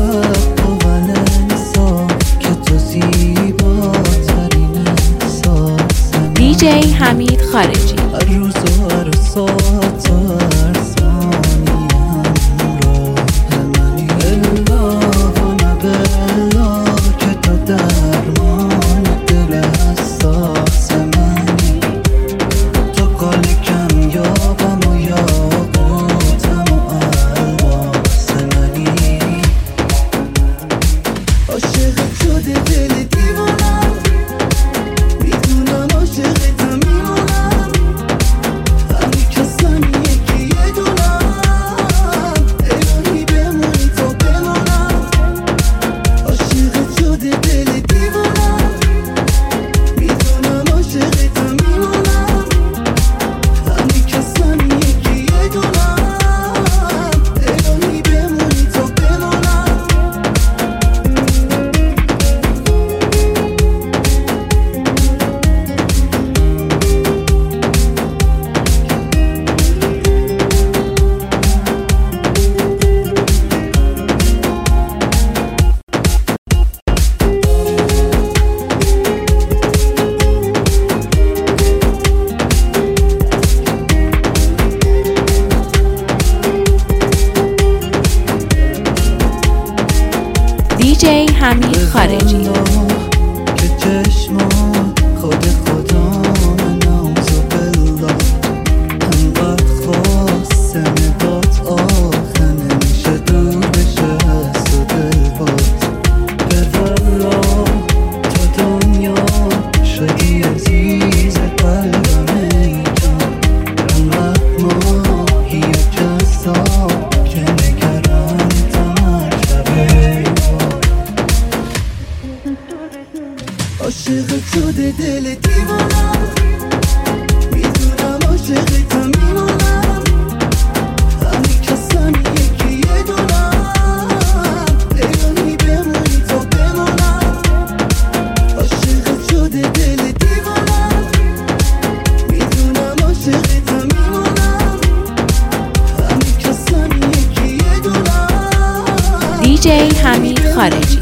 DJ حمید خارجی. DJ حمید خارجی. که چشمان خود خدا نوزو بالله انقدر خواستم بات آخه نمیشه دور بشه سو دل بات برولا تا دنیا شدی عزیز قلبم ای جان انقدر ماهی و جذاب که نگران تمرشبه عاشقت شده دل دیوانم میدونم عاشقتم میمونم همین کسانی یکی یه دونم ایرانی بمونی تا بمونم عاشقت شده دل دیوانم میدونم عاشقتم میمونم همین کسانی یکی یه دونم DJ حمید خارجی.